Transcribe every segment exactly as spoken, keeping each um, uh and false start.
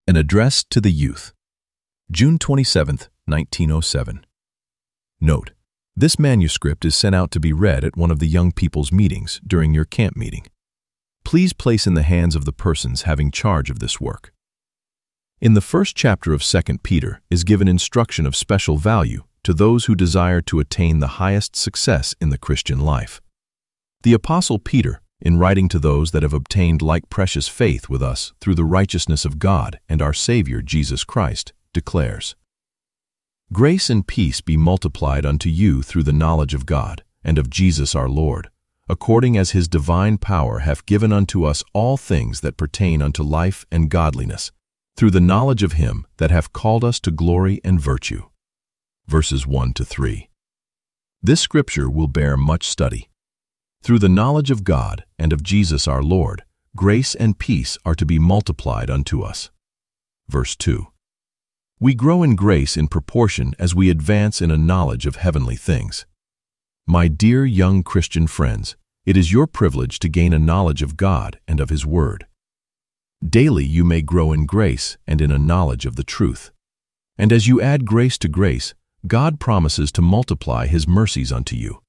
An Address to the Youth, June twenty-seventh, nineteen oh seven. Note: this manuscript is sent out to be read at one of the young people's meetings during your camp meeting. Please place in the hands of the persons having charge of this work. In the first chapter of Second Peter is given instruction of special value to those who desire to attain the highest success in the Christian life. The Apostle Peter, in writing to those that have obtained like precious faith with us through the righteousness of God and our Savior Jesus Christ, declares, "Grace and peace be multiplied unto you through the knowledge of God and of Jesus our Lord, according as his divine power hath given unto us all things that pertain unto life and godliness, through the knowledge of him that hath called us to glory and virtue." Verses one to three. This scripture will bear much study. Through the knowledge of God and of Jesus our Lord, grace and peace are to be multiplied unto us. Verse two. We grow in grace in proportion as we advance in a knowledge of heavenly things. My dear young Christian friends, it is your privilege to gain a knowledge of God and of his word. Daily you may grow in grace and in a knowledge of the truth. And as you add grace to grace, God promises to multiply his mercies unto you.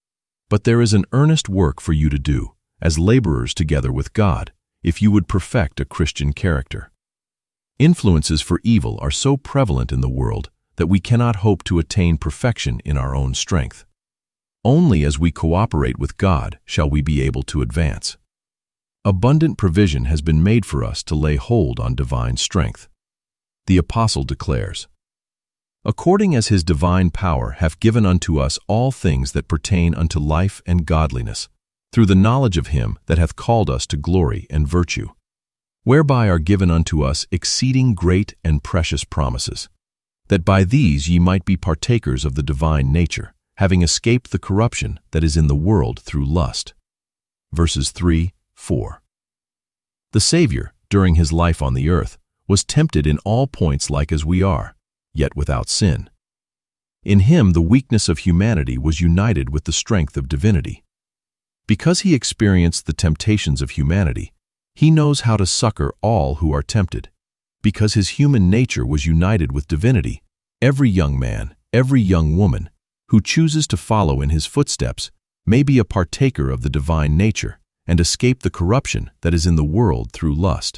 But there is an earnest work for you to do, as laborers together with God, if you would perfect a Christian character. Influences for evil are so prevalent in the world that we cannot hope to attain perfection in our own strength. Only as we cooperate with God shall we be able to advance. Abundant provision has been made for us to lay hold on divine strength. The Apostle declares, "According as his divine power hath given unto us all things that pertain unto life and godliness, through the knowledge of him that hath called us to glory and virtue, whereby are given unto us exceeding great and precious promises, that by these ye might be partakers of the divine nature, having escaped the corruption that is in the world through lust." Verses three, four. The Savior, during his life on the earth, was tempted in all points like as we are, yet without sin. In him the weakness of humanity was united with the strength of divinity. Because he experienced the temptations of humanity, he knows how to succor all who are tempted. Because his human nature was united with divinity, every young man, every young woman, who chooses to follow in his footsteps may be a partaker of the divine nature and escape the corruption that is in the world through lust.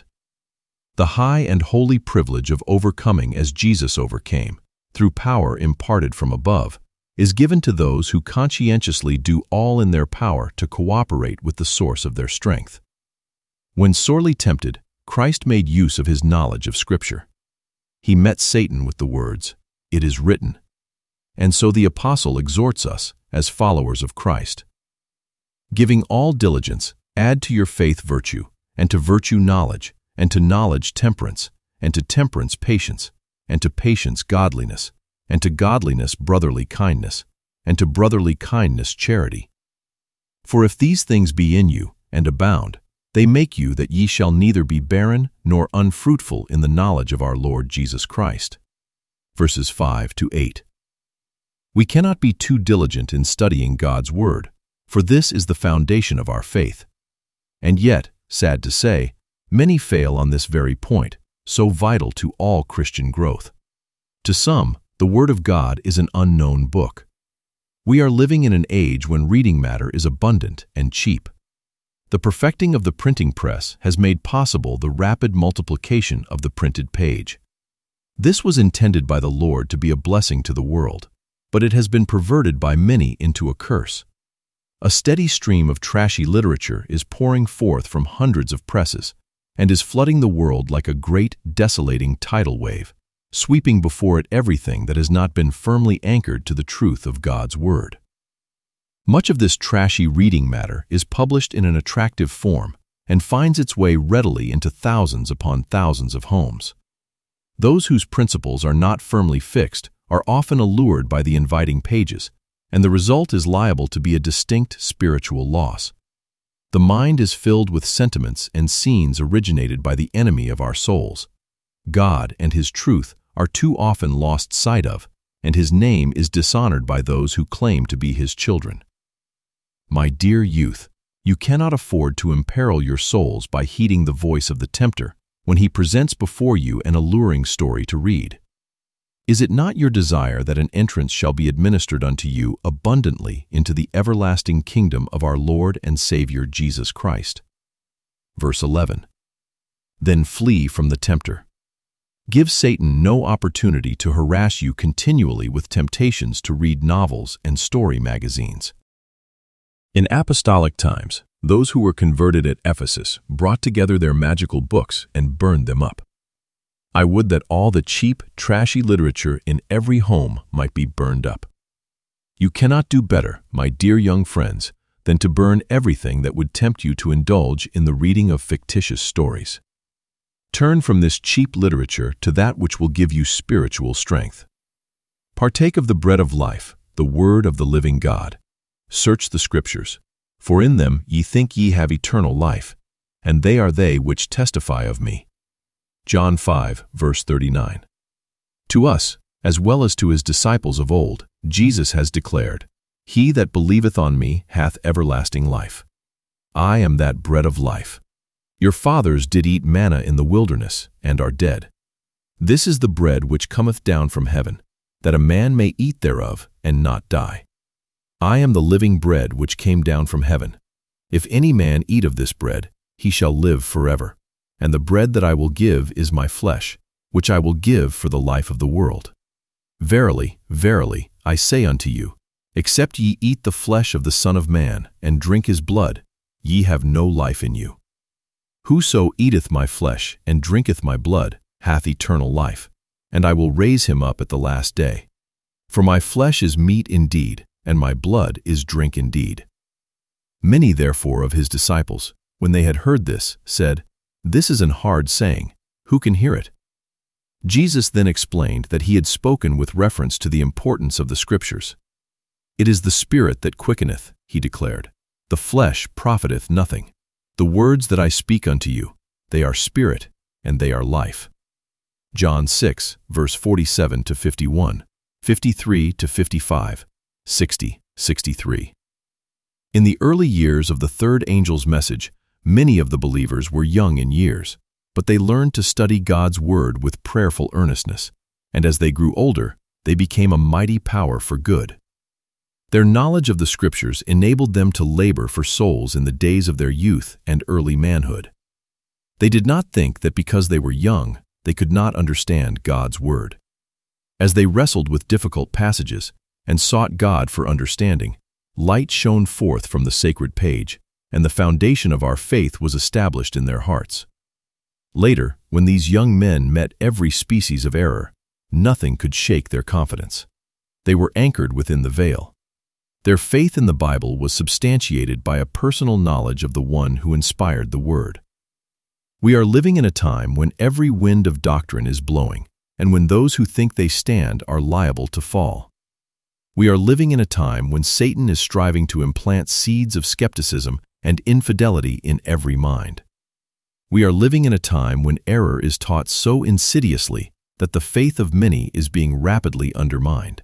The high and holy privilege of overcoming as Jesus overcame, through power imparted from above, is given to those who conscientiously do all in their power to cooperate with the source of their strength. When sorely tempted, Christ made use of his knowledge of Scripture. He met Satan with the words, "It is written." And so the Apostle exhorts us, as followers of Christ, "Giving all diligence, add to your faith virtue, and to virtue knowledge, and to knowledge temperance, and to temperance patience, and to patience godliness, and to godliness brotherly kindness, and to brotherly kindness charity. For if these things be in you, and abound, they make you that ye shall neither be barren nor unfruitful in the knowledge of our Lord Jesus Christ." Verses five to eight. We cannot be too diligent in studying God's Word, for this is the foundation of our faith. And yet, sad to say, many fail on this very point, so vital to all Christian growth. To some, the Word of God is an unknown book. We are living in an age when reading matter is abundant and cheap. The perfecting of the printing press has made possible the rapid multiplication of the printed page. This was intended by the Lord to be a blessing to the world, but it has been perverted by many into a curse. A steady stream of trashy literature is pouring forth from hundreds of presses, and is flooding the world like a great, desolating tidal wave, sweeping before it everything that has not been firmly anchored to the truth of God's Word. Much of this trashy reading matter is published in an attractive form and finds its way readily into thousands upon thousands of homes. Those whose principles are not firmly fixed are often allured by the inviting pages, and the result is liable to be a distinct spiritual loss. The mind is filled with sentiments and scenes originated by the enemy of our souls. God and his truth are too often lost sight of, and his name is dishonored by those who claim to be his children. My dear youth, you cannot afford to imperil your souls by heeding the voice of the tempter, when he presents before you an alluring story to read? Is it not your desire that an entrance shall be administered unto you abundantly into the everlasting kingdom of our Lord and Savior Jesus Christ? Verse eleven. Then flee from the tempter. Give Satan no opportunity to harass you continually with temptations to read novels and story magazines. In apostolic times, those who were converted at Ephesus brought together their magical books and burned them up. I would that all the cheap, trashy literature in every home might be burned up. You cannot do better, my dear young friends, than to burn everything that would tempt you to indulge in the reading of fictitious stories. Turn from this cheap literature to that which will give you spiritual strength. Partake of the bread of life, the word of the living God. Search the Scriptures, for in them ye think ye have eternal life, and they are they which testify of me. John five, verse thirty-nine. To us, as well as to his disciples of old, Jesus has declared, He that believeth on me hath everlasting life. I am that bread of life. Your fathers did eat manna in the wilderness, and are dead. This is the bread which cometh down from heaven, that a man may eat thereof, and not die. I am the living bread which came down from heaven. If any man eat of this bread, he shall live forever. And the bread that I will give is my flesh, which I will give for the life of the world. Verily, verily, I say unto you, except ye eat the flesh of the Son of Man, and drink his blood, ye have no life in you. Whoso eateth my flesh, and drinketh my blood, hath eternal life, and I will raise him up at the last day. For my flesh is meat indeed, and my blood is drink indeed. Many therefore of his disciples, when they had heard this, said, This is an hard saying, who can hear it? Jesus then explained that he had spoken with reference to the importance of the Scriptures. It is the Spirit that quickeneth, he declared. The flesh profiteth nothing. The words that I speak unto you, they are spirit, and they are life. John six, verse forty-seven to fifty-one, fifty-three to fifty-five, sixty, sixty-three. In the early years of the third angel's message, many of the believers were young in years, but they learned to study God's word with prayerful earnestness, and as they grew older, they became a mighty power for good. Their knowledge of the Scriptures enabled them to labor for souls in the days of their youth and early manhood. They did not think that because they were young, they could not understand God's word. As they wrestled with difficult passages and sought God for understanding, light shone forth from the sacred page, and the foundation of our faith was established in their hearts. Later, when these young men met every species of error, nothing could shake their confidence. They were anchored within the veil. Their faith in the Bible was substantiated by a personal knowledge of the one who inspired the Word. We are living in a time when every wind of doctrine is blowing, and when those who think they stand are liable to fall. We are living in a time when Satan is striving to implant seeds of skepticism and infidelity in every mind. We are living in a time when error is taught so insidiously that the faith of many is being rapidly undermined.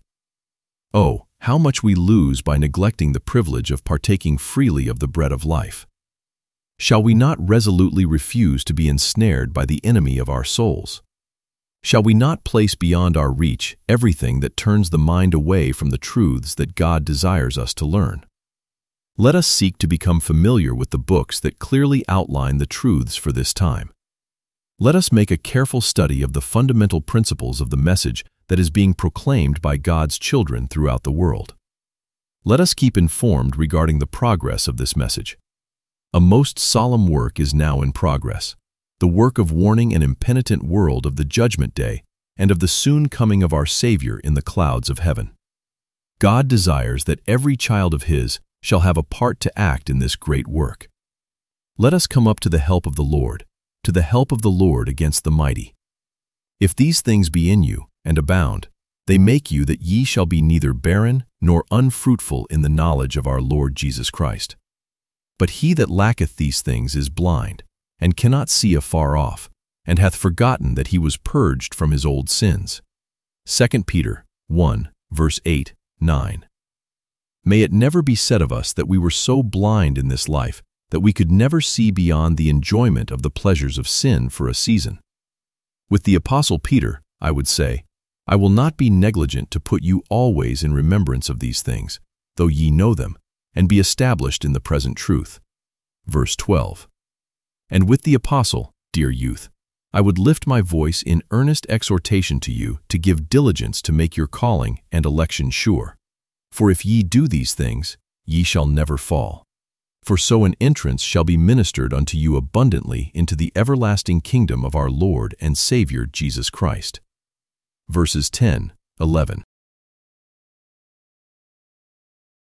Oh, how much we lose by neglecting the privilege of partaking freely of the bread of life. Shall we not resolutely refuse to be ensnared by the enemy of our souls? Shall we not place beyond our reach everything that turns the mind away from the truths that God desires us to learn? Let us seek to become familiar with the books that clearly outline the truths for this time. Let us make a careful study of the fundamental principles of the message that is being proclaimed by God's children throughout the world. Let us keep informed regarding the progress of this message. A most solemn work is now in progress, the work of warning an impenitent world of the judgment day and of the soon coming of our Savior in the clouds of heaven. God desires that every child of His shall have a part to act in this great work. Let us come up to the help of the Lord, to the help of the Lord against the mighty. If these things be in you, and abound, they make you that ye shall be neither barren nor unfruitful in the knowledge of our Lord Jesus Christ. But he that lacketh these things is blind, and cannot see afar off, and hath forgotten that he was purged from his old sins. Second Peter one, verse eight, nine. May it never be said of us that we were so blind in this life that we could never see beyond the enjoyment of the pleasures of sin for a season. With the Apostle Peter, I would say, I will not be negligent to put you always in remembrance of these things, though ye know them, and be established in the present truth. Verse twelve. And with the apostle, dear youth, I would lift my voice in earnest exhortation to you to give diligence to make your calling and election sure. For if ye do these things, ye shall never fall. For so an entrance shall be ministered unto you abundantly into the everlasting kingdom of our Lord and Savior Jesus Christ. Verses ten, eleven.